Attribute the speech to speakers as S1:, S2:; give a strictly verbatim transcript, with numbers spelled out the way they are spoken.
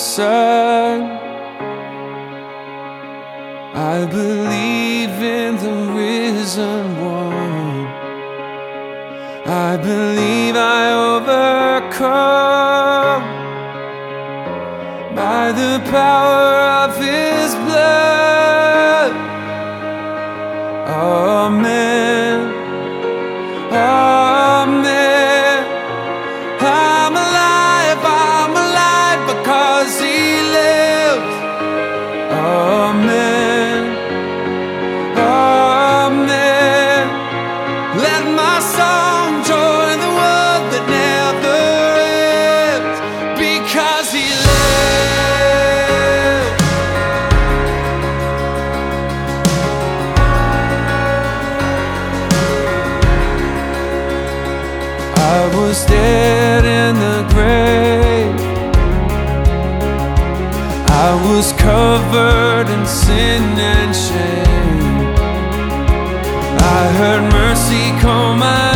S1: inside. I believe in the risen one. I believe I overcome by the power of His blood. Amen. Amen. I'm alive, I'm alive because He lives. Amen. Amen. Let my song join the world that never ends because He lives. I was dead in the grave. I was covered in sin and shame. I heard mercy call my